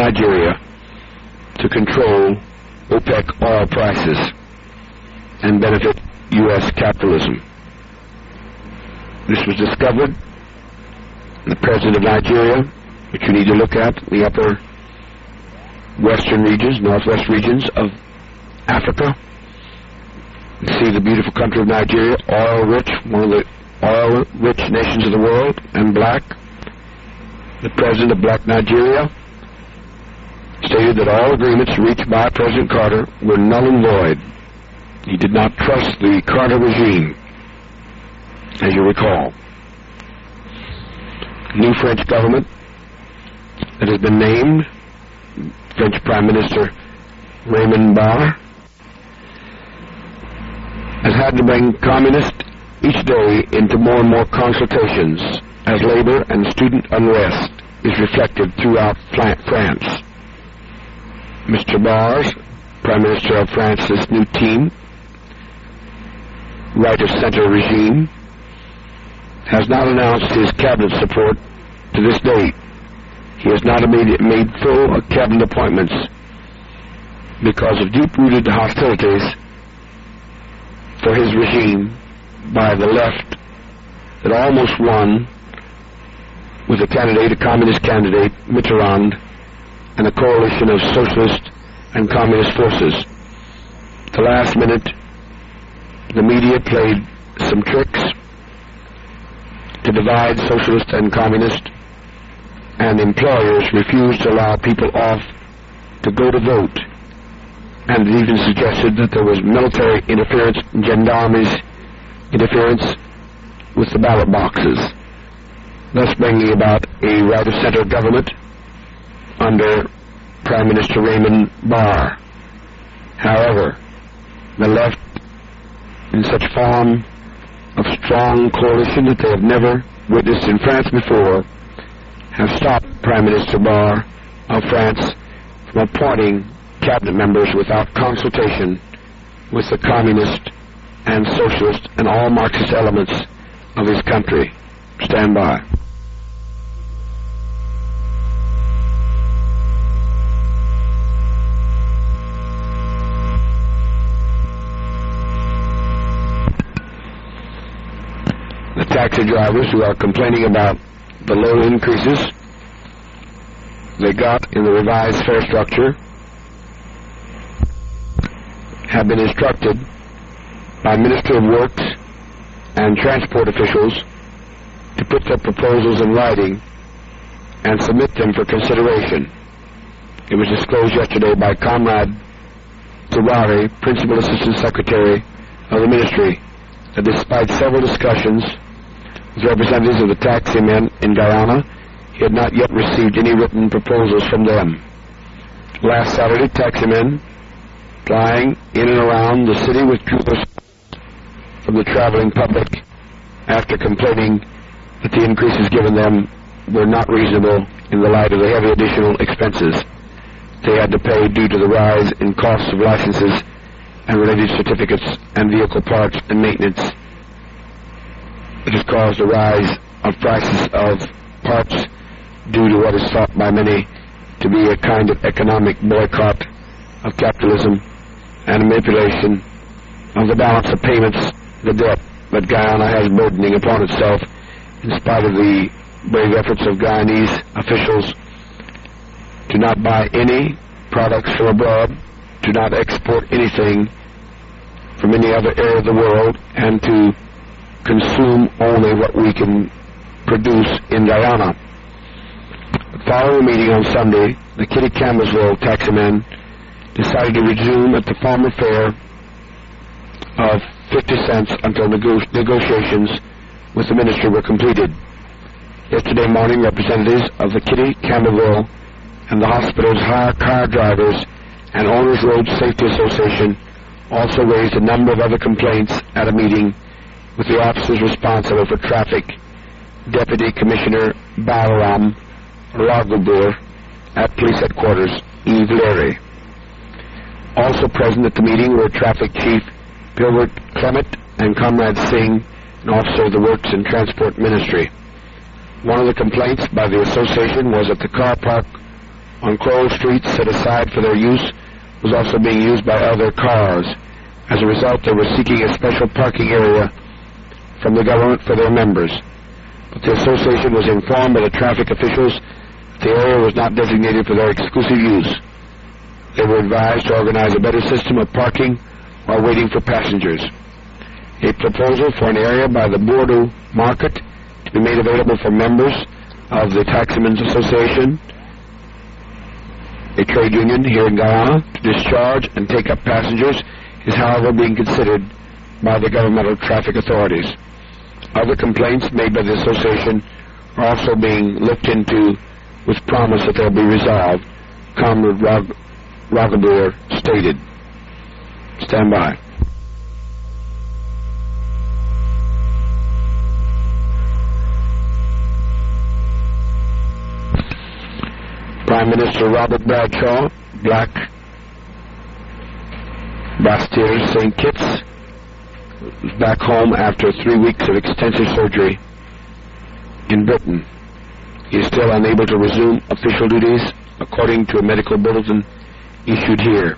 Nigeria to control OPEC oil prices and benefit U.S. capitalism. This was discovered. The president of Nigeria, which you need to look at, the upper western regions, northwest regions of Africa. You see the beautiful country of Nigeria, oil-rich, one of the oil-rich nations of the world, and black. The president of black Nigeria stated that all agreements reached by President Carter were null and void. He did not trust the Carter regime, as you recall. New French government that has been named, French Prime Minister Raymond Barre, has had to bring communists each day into more and more consultations as labor and student unrest is reflected throughout France. Mr. Barre, Prime Minister of France's new team, right-of-center regime, has not announced his cabinet support to this date. He has not made full cabinet appointments because of deep-rooted hostilities for his regime by the left that almost won with a communist candidate, Mitterrand, and a coalition of socialist and communist forces. At the last minute, the media played some tricks to divide socialist and communist, and employers refused to allow people off to go to vote, and it even suggested that there was military interference, gendarme's interference with the ballot boxes, thus bringing about a right-of-center government under Prime Minister Raymond Barre. However, the left, in such form of strong coalition that they have never witnessed in France before, have stopped Prime Minister Barre of France from appointing cabinet members without consultation with the communist and socialist and all Marxist elements of his country. Stand by. The taxi drivers who are complaining about the low increases they got in the revised fare structure have been instructed by Ministry of Works and transport officials to put their proposals in writing and submit them for consideration. It was disclosed yesterday by Comrade Tawari, Principal Assistant Secretary of the Ministry, that despite several discussions with representatives of the taxi men in Guyana, he had not yet received any written proposals from them. Last Saturday, taxi men flying in and around the city withdrew from the traveling public after complaining that the increases given them were not reasonable in the light of the heavy additional expenses they had to pay due to the rise in costs of licenses and related certificates and vehicle parts and maintenance. It has caused a rise of prices of parts due to what is thought by many to be a kind of economic boycott of capitalism and manipulation of the balance of payments, the debt that Guyana has burdening upon itself in spite of the brave efforts of Guyanese officials to not buy any products from abroad, to not export anything from any other area of the world, and to consume only what we can produce in Guyana. Following a meeting on Sunday, the Kitty Campbellsville taximen decided to resume at the former fare of 50 cents until negotiations with the ministry were completed. Yesterday morning, representatives of the Kitty Campbellsville and the hospital's car drivers and Owners Road Safety Association also raised a number of other complaints at a meeting with the officers responsible for traffic, Deputy Commissioner Balaram Raghubur at Police Headquarters, Yves Leary. Also present at the meeting were Traffic Chief Gilbert Clement and Comrade Singh, an officer of the Works and Transport Ministry. One of the complaints by the association was that the car park on closed streets set aside for their use was also being used by other cars. As a result, they were seeking a special parking area from the government for their members. But the association was informed by the traffic officials that the area was not designated for their exclusive use. They were advised to organize a better system of parking while waiting for passengers. A proposal for an area by the Bordeaux Market to be made available for members of the Taximen's Association, a trade union here in Guyana, to discharge and take up passengers is, however, being considered by the governmental traffic authorities. Other complaints made by the association are also being looked into with promise that they'll be resolved, Comrade Rogabour stated. Stand by. Prime Minister Robert Bradshaw, Black Bastille St. Kitts, was back home after 3 weeks of extensive surgery in Britain. He is still unable to resume official duties, according to a medical bulletin issued here.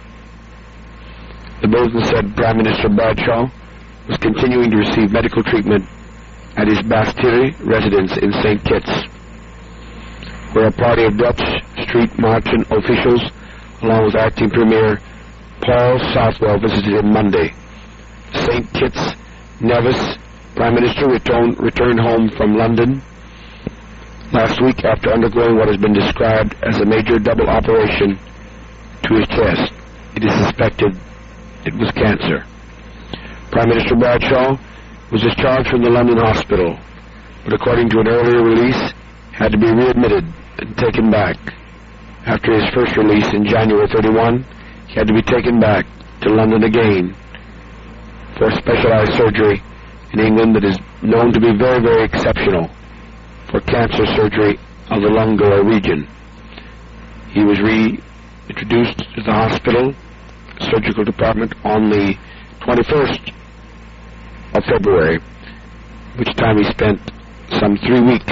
The bulletin said Prime Minister Bradshaw was continuing to receive medical treatment at his Bastille residence in St. Kitts, where a party of Dutch street merchant officials, along with acting Premier Paul Southwell, visited him Monday. St. Kitts Nevis Prime Minister returned home from London last week after undergoing what has been described as a major double operation to his chest. It is suspected it was cancer. Prime Minister Bradshaw was discharged from the London hospital, but according to an earlier release, had to be readmitted and taken back. After his first release in January 31, he had to be taken back to London again for specialized surgery in England that is known to be very, very exceptional for cancer surgery of the lung-lower region. He was reintroduced to the hospital surgical department on the 21st of February, which time he spent some 3 weeks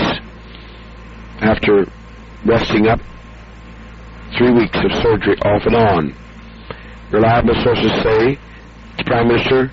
after resting up 3 weeks of surgery off and on. Reliable sources say the Prime Minister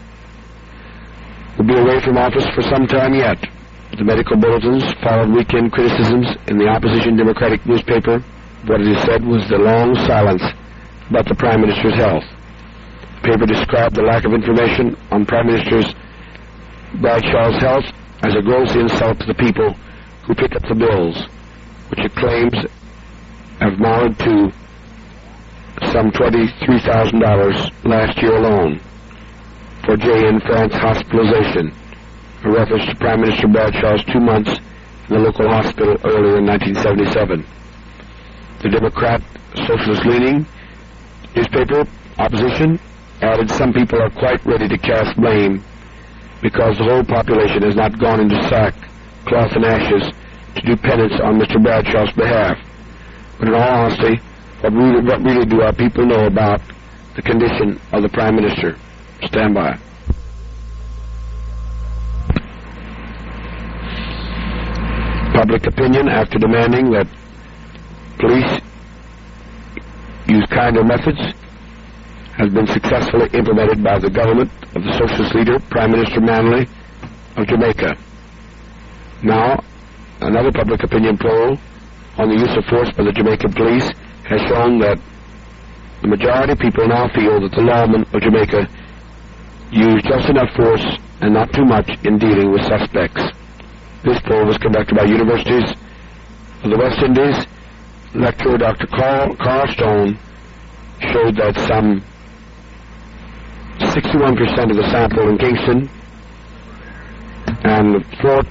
will be away from office for some time yet. The medical bulletins followed weekend criticisms in the opposition Democratic newspaper. What it is said was the long silence about the Prime Minister's health. The paper described the lack of information on Prime Minister Bradshaw's health as a gross insult to the people who pick up the bills, which it claims have amounted to some $23,000 last year alone for J.N. France hospitalization, a reference to Prime Minister Bradshaw's 2 months in the local hospital earlier in 1977. The Democrat socialist-leaning newspaper opposition added some people are quite ready to cast blame because the whole population has not gone into sackcloth and ashes to do penance on Mr. Bradshaw's behalf. But in all honesty, what really do our people know about the condition of the Prime Minister? Stand by. Public opinion, after demanding that police use kinder methods, has been successfully implemented by the government of the socialist leader, Prime Minister Manley of Jamaica. Now, another public opinion poll on the use of force by the Jamaican police has shown that the majority of people now feel that the lawmen of Jamaica use just enough force and not too much in dealing with suspects. This poll was conducted by Universities of the West Indies. Lecturer Dr. Carl Stone showed that some 61% of the sample in Kingston and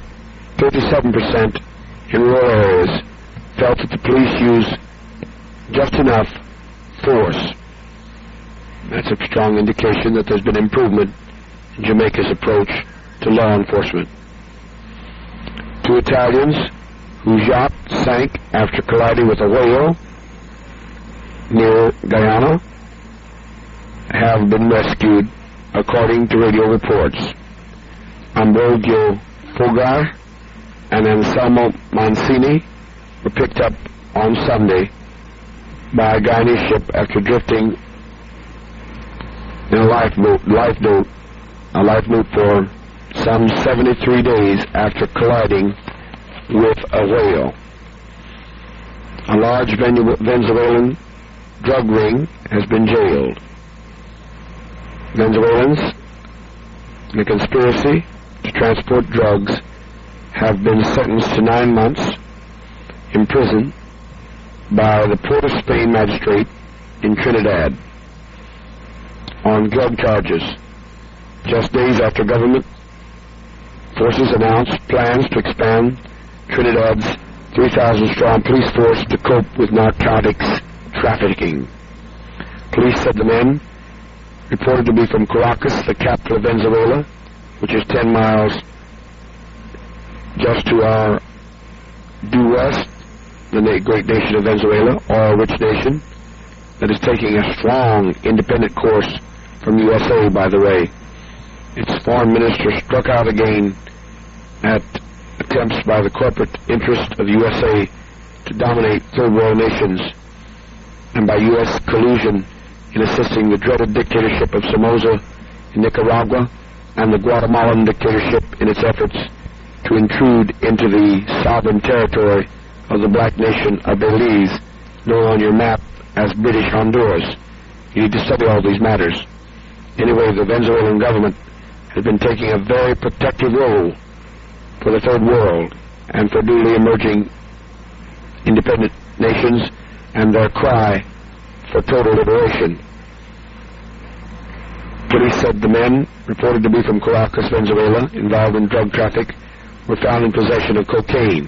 37% in rural areas felt that the police use just enough force. That's a strong indication that there's been improvement in Jamaica's approach to law enforcement. 2 Italians whose yacht sank after colliding with a whale near Guyana have been rescued, according to radio reports. Ambrogio Fogar and Anselmo Mancini were picked up on Sunday by a Guyanese ship after drifting in a lifeboat for some 73 days after colliding with a whale. A large Venezuelan drug ring has been jailed. Venezuelans in a conspiracy to transport drugs have been sentenced to 9 months in prison by the Port of Spain magistrate in Trinidad on drug charges, just days after government forces announced plans to expand Trinidad's 3,000-strong police force to cope with narcotics trafficking. Police said the men, reported to be from Caracas, the capital of Venezuela, which is 10 miles just to our due west, the great nation of Venezuela, or a rich nation that is taking a strong independent course from USA, by the way. Its foreign minister struck out again at attempts by the corporate interest of USA to dominate third world nations, and by U.S. collusion in assisting the dreaded dictatorship of Somoza in Nicaragua and the Guatemalan dictatorship in its efforts to intrude into the sovereign territory of the black nation of Belize, known on your map as British Honduras. You need to study all these matters. Anyway, the Venezuelan government has been taking a very protective role for the third world and for newly emerging independent nations and their cry for total liberation. Police said the men, reported to be from Caracas, Venezuela, involved in drug traffic, were found in possession of cocaine,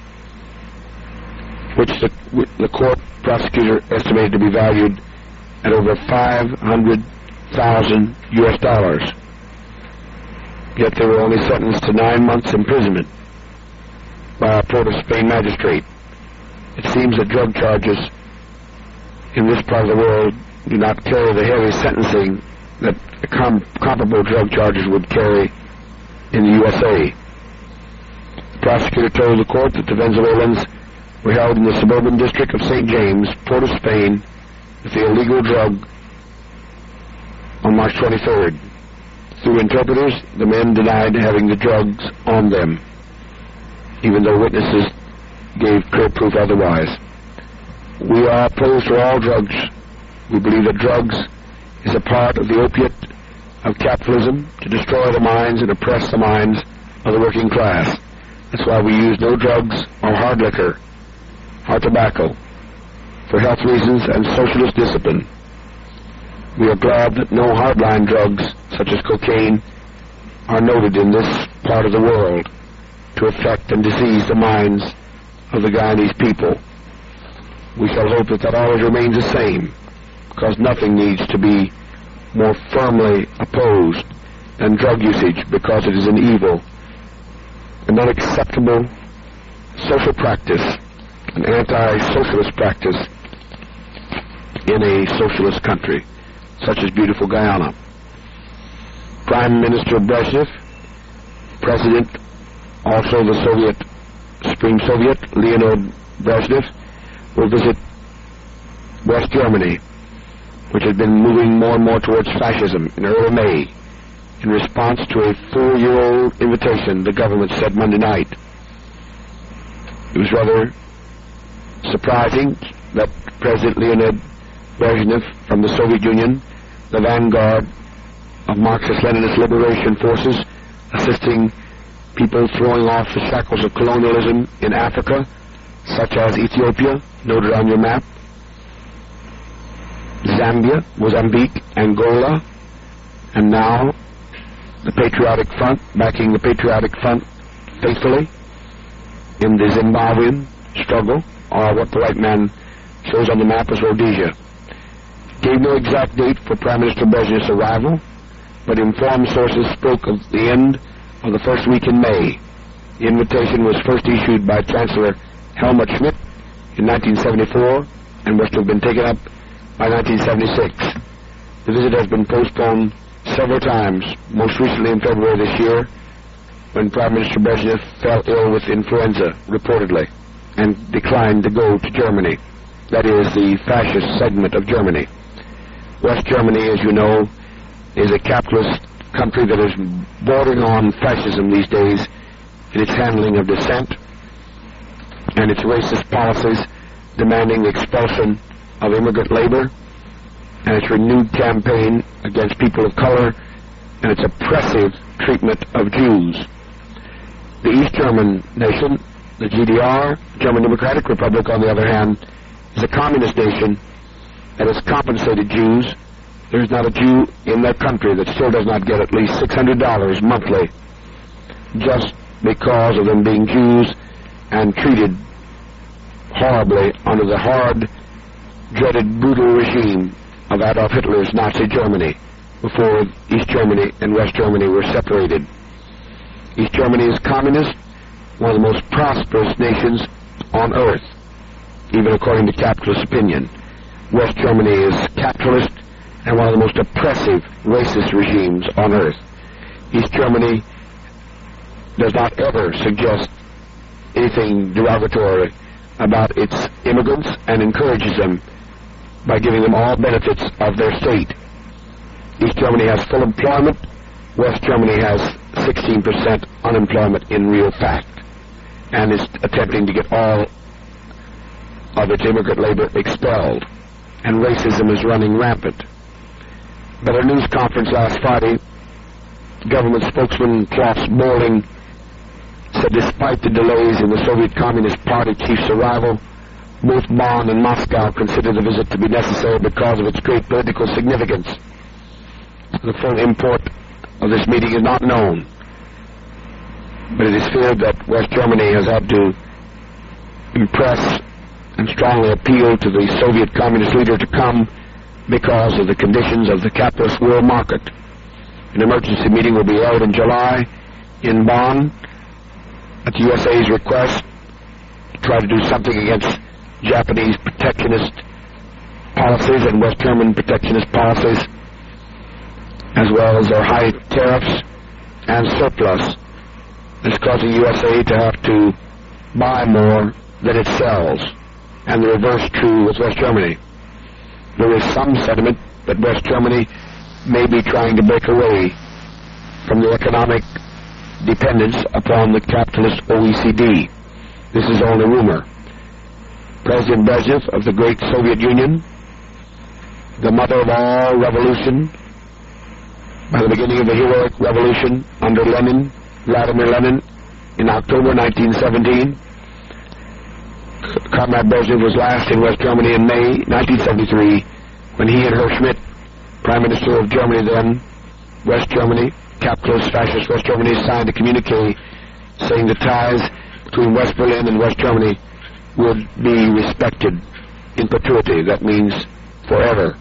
which the court prosecutor estimated to be valued at over $500,000 US. Yet they were only sentenced to 9 months imprisonment by a Port of Spain magistrate. It seems that drug charges in this part of the world do not carry the heavy sentencing that comparable drug charges would carry in the USA. The prosecutor told the court that the Venezuelans were held in the suburban district of St. James, Port of Spain, with the illegal drug on March 23rd. Through interpreters, the men denied having the drugs on them, even though witnesses gave clear proof otherwise. We are opposed to all drugs. We believe that drugs is a part of the opiate of capitalism to destroy the minds and oppress the minds of the working class. That's why we use no drugs or hard liquor or tobacco for health reasons and socialist discipline. We are glad that no hardline drugs, such as cocaine, are noted in this part of the world to affect and disease the minds of the Guyanese people. We shall hope that always remains the same, because nothing needs to be more firmly opposed than drug usage, because it is an evil, an unacceptable social practice, an anti-socialist practice in a socialist country, such as beautiful Guyana. Prime Minister Brezhnev, President, also the Supreme Soviet, Leonid Brezhnev, will visit West Germany, which had been moving more and more towards fascism, in early May, in response to a 4-year-old invitation the government said Monday night. It was rather surprising that President Leonid Brezhnev from the Soviet Union, the vanguard of Marxist-Leninist liberation forces, assisting people throwing off the shackles of colonialism in Africa, such as Ethiopia, noted on your map, Zambia, Mozambique, Angola, and now the Patriotic Front, backing the Patriotic Front faithfully in the Zimbabwean struggle, or what the white man shows on the map as Rhodesia. Gave no exact date for Prime Minister Brezhnev's arrival, but informed sources spoke of the end of the first week in May. The invitation was first issued by Chancellor Helmut Schmidt in 1974 and was to have been taken up by 1976. The visit has been postponed several times, most recently in February this year, when Prime Minister Brezhnev fell ill with influenza, reportedly, and declined to go to Germany. that is the fascist segment of Germany. West Germany, as you know, is a capitalist country that is bordering on fascism these days in its handling of dissent and its racist policies demanding the expulsion of immigrant labor and its renewed campaign against people of color and its oppressive treatment of Jews. The East German nation, the GDR, German Democratic Republic, on the other hand, is a communist nation that has compensated Jews. There's not a Jew in that country that still does not get at least $600 monthly just because of them being Jews and treated horribly under the hard, dreaded, brutal regime of Adolf Hitler's Nazi Germany before East Germany and West Germany were separated. East Germany is communist, one of the most prosperous nations on earth, even according to capitalist opinion. West Germany is capitalist and one of the most oppressive, racist regimes on earth. East Germany does not ever suggest anything derogatory about its immigrants and encourages them by giving them all benefits of their state. East Germany has full employment. West Germany has 16% unemployment in real fact and is attempting to get all of its immigrant labor expelled, and racism is running rampant. But at a news conference last Friday, government spokesman Klaus Borling said despite the delays in the Soviet Communist Party chief's arrival, both Bonn and Moscow consider the visit to be necessary because of its great political significance. The full import of this meeting is not known, but it is feared that West Germany has had to impress and strongly appeal to the Soviet Communist leader to come because of the conditions of the capitalist world market. An emergency meeting will be held in July in Bonn at the USA's request to try to do something against Japanese protectionist policies and West German protectionist policies, as well as their high tariffs and surplus. This causing USA to have to buy more than it sells, and the reverse true with West Germany. There is some sentiment that West Germany may be trying to break away from the economic dependence upon the capitalist OECD. This is only rumor. President Brezhnev of the great Soviet Union, the mother of all revolution, by the beginning of the heroic revolution under Lenin, Vladimir Lenin, in October 1917, Comrade Brezhnev was last in West Germany in May 1973 when he and Herr Schmidt, Prime Minister of Germany then, West Germany, capitalist fascist West Germany, signed a communique saying the ties between West Berlin and West Germany would be respected in perpetuity. That means forever.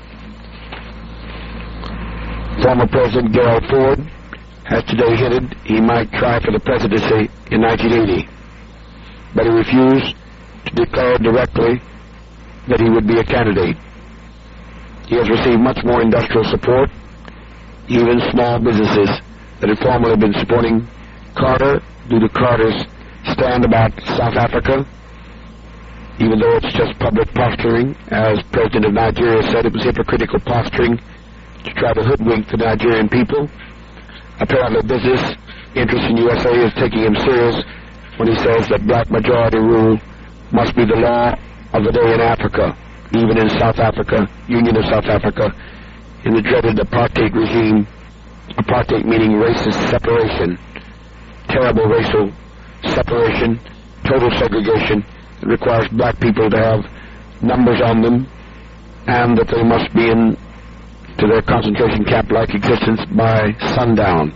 Former President Gerald Ford has today hinted he might try for the presidency in 1980, but he refused to declare directly that he would be a candidate. He has received much more industrial support. Even small businesses that had formerly been supporting Carter due to Carter's stand about South Africa, even though it's just public posturing. As President of Nigeria said, it was hypocritical posturing to try to hoodwink the Nigerian people. Apparently business interest in USA is taking him serious when he says that black majority rule must be the law of the day in Africa, even in South Africa, Union of South Africa, in the dreaded apartheid regime. Apartheid meaning racist separation, terrible racial separation, total segregation. It requires black people to have numbers on them and that they must be in to their concentration camp-like existence by sundown.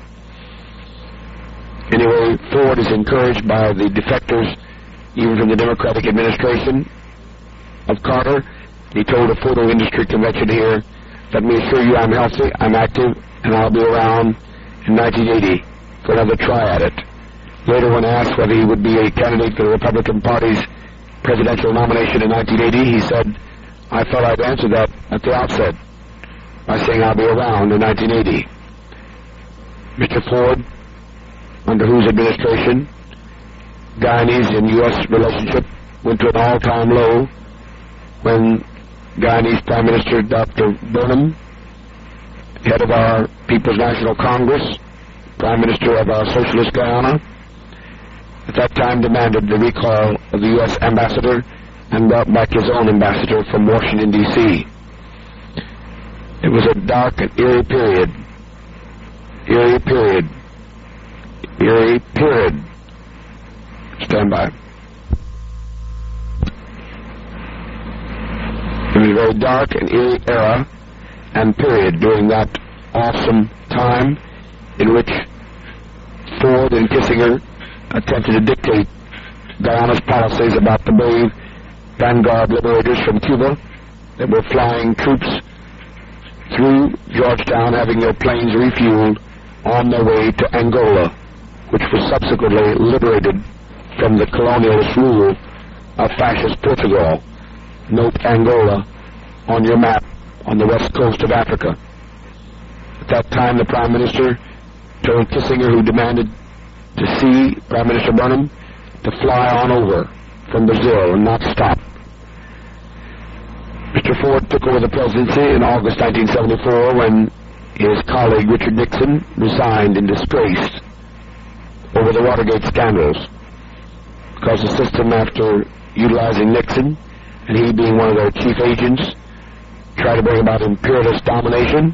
Anyway, Ford is encouraged by the defectors, even from the Democratic administration of Carter. He told a photo industry convention here, "Let me assure you I'm healthy, I'm active, and I'll be around in 1980 for another try at it." Later, when asked whether he would be a candidate for the Republican Party's presidential nomination in 1980, he said, "I thought I'd answer that at the outset by saying I'll be around in 1980. Mr. Ford, under whose administration Guyanese and U.S. relationship went to an all-time low when Guyanese Prime Minister Dr. Burnham, head of our People's National Congress, Prime Minister of our Socialist Guyana, at that time demanded the recall of the U.S. ambassador and brought back his own ambassador from Washington, D.C. It was a dark and eerie period. Eerie period. Eerie period. Stand by. It was a very dark and eerie era and period during that awesome time in which Ford and Kissinger attempted to dictate Guyana's policies about the brave vanguard liberators from Cuba that were flying troops through Georgetown, having their planes refueled on their way to Angola, which was subsequently liberated from the colonialist rule of fascist Portugal. Note Angola on your map on the west coast of Africa. At that time, the Prime Minister told Kissinger, who demanded to see Prime Minister Burnham, to fly on over from Brazil and not stop. Mr. Ford took over the presidency in August 1974 when his colleague Richard Nixon resigned in disgrace over the Watergate scandals, because the system, after utilizing Nixon and he being one of their chief agents, tried to bring about imperialist domination,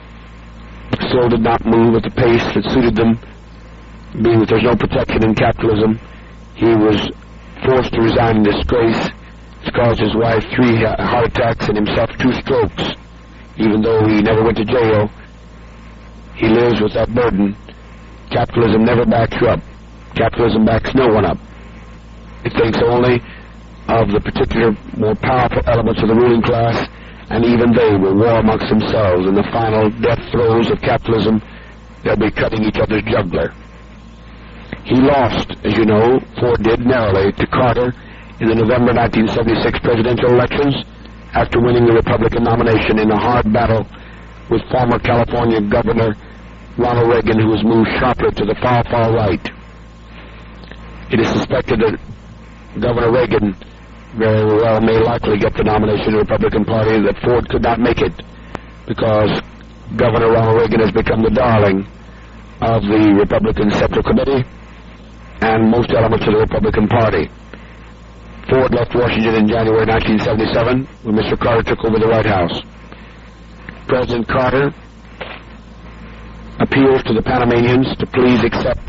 still did not move at the pace that suited them. Being that there's no protection in capitalism, he was forced to resign in disgrace. It's caused his wife 3 heart attacks and himself 2 strokes. Even though he never went to jail, he lives with that burden. Capitalism never backs you up. Capitalism backs no one up. It thinks only of the particular more powerful elements of the ruling class, and even they will war amongst themselves. In the final death throes of capitalism, they'll be cutting each other's jugular. He lost, as you know, Ford did narrowly, to Carter in the November 1976 presidential elections after winning the Republican nomination in a hard battle with former California Governor Ronald Reagan, who was moved sharply to the far, far right. It is suspected that Governor Reagan very well may likely get the nomination of the Republican Party, that Ford could not make it because Governor Ronald Reagan has become the darling of the Republican Central Committee and most elements of the Republican Party. Ford left Washington in January 1977 when Mr. Carter took over the White House. President Carter appeals to the Panamanians to please accept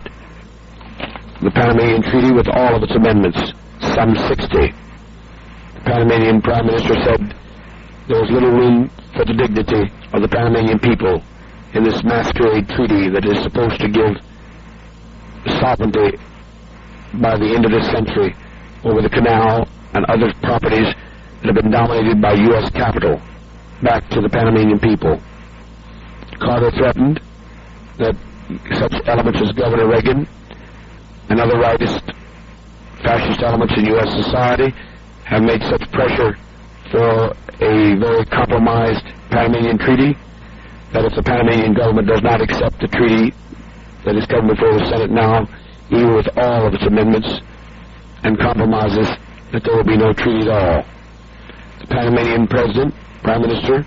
the Panamanian Treaty with all of its amendments, some 60. The Panamanian Prime Minister said there was little room for the dignity of the Panamanian people in this masquerade treaty that is supposed to give sovereignty by the end of this century over the canal and other properties that have been dominated by U.S. capital back to the Panamanian people. Carter threatened that such elements as Governor Reagan and other rightist fascist elements in U.S. society have made such pressure for a very compromised Panamanian treaty that if the Panamanian government does not accept the treaty that is coming before the Senate now, even with all of its amendments and compromises, that there will be no treaty at all. The Panamanian president, prime minister,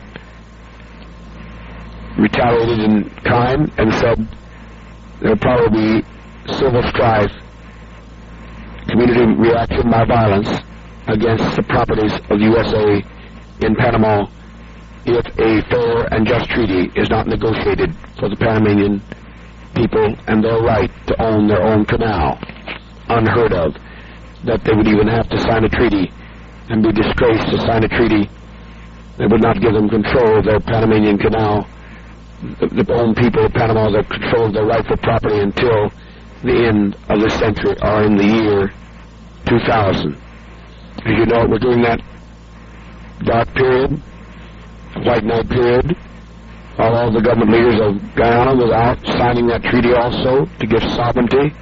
retaliated in kind and said there will probably be civil strife, community reaction by violence against the properties of the USA in Panama if a fair and just treaty is not negotiated for the Panamanian people and their right to own their own canal. Unheard of that they would even have to sign a treaty and be disgraced to sign a treaty that would not give them control of their Panamanian canal, the own people of Panama that control their rightful property until the end of this century, or in the year 2000. As you know, we're doing that dark period, white knight period. All of the government leaders of Guyana was out signing that treaty also to give sovereignty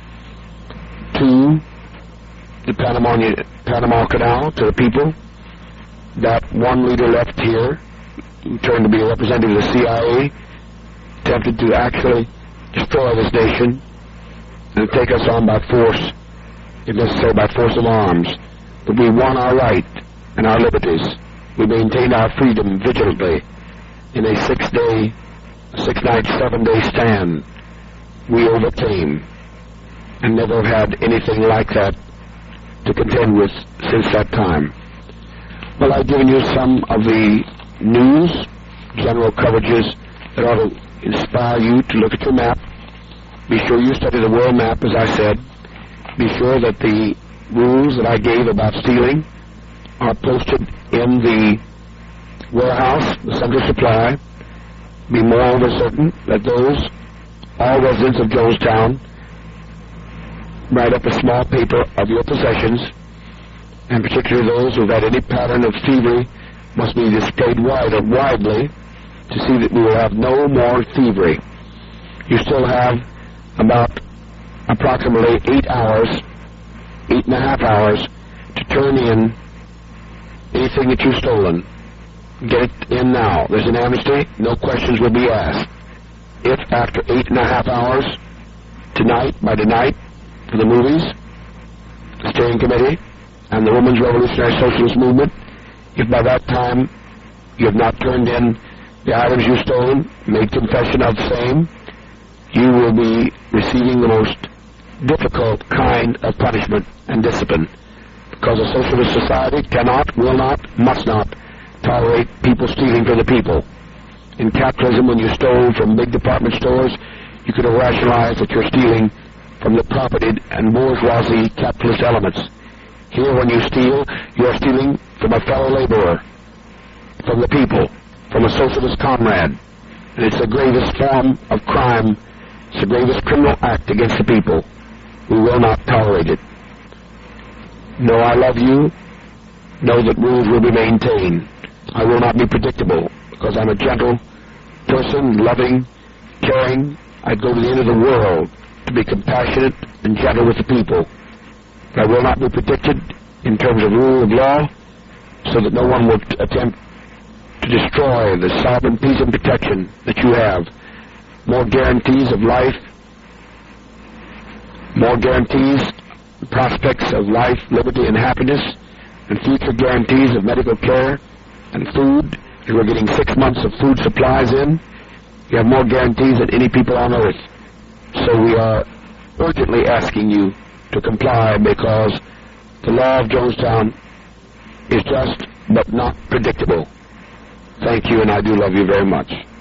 to the Panama Canal, to the people. That one leader left here, who turned to be a representative of the CIA, attempted to actually destroy this nation and take us on by force, if necessary by force of arms. But we won our right and our liberties. We maintained our freedom vigilantly in a 6-night, 7-day stand. We overcame and never had anything like that to contend with since that time. Well, I've given you some of the news, general coverages that ought to inspire you to look at your map. Be sure you study the world map, as I said. Be sure that the rules that I gave about stealing are posted in the warehouse, the central supply. Be moreover certain that all residents of Jonestown, write up a small paper of your possessions, and particularly those who have had any pattern of thievery must be displayed widely to see that we will have no more thievery. You still have about approximately 8.5 hours to turn in anything that you've stolen. Get it in now. There's an amnesty. No questions will be asked. If after 8.5 hours by tonight, for the movies, the steering committee, and the Women's Revolutionary Socialist Movement, if by that time you have not turned in the items you've stolen, made confession of same, you will be receiving the most difficult kind of punishment and discipline, because a socialist society cannot, will not, must not tolerate people stealing from the people. In capitalism, when you stole from big department stores, you could have rationalized that you're stealing from the propertied and bourgeoisie capitalist elements. Here, when you steal, you are stealing from a fellow laborer, from the people, from a socialist comrade. And it's the gravest form of crime. It's the gravest criminal act against the people. We will not tolerate it. Know I love you. Know that rules will be maintained. I will not be predictable, because I'm a gentle person, loving, caring. I'd go to the end of the world to be compassionate and gentle with the people. But I will not be predicted in terms of rule of law, so that no one will attempt to destroy the sovereign peace and protection that you have. More guarantees of life, more guarantees, prospects of life, liberty, and happiness, and future guarantees of medical care and food. We're getting 6 months of food supplies in. You have more guarantees than any people on earth. So we are urgently asking you to comply, because the law of Jonestown is just but not predictable. Thank you, and I do love you very much.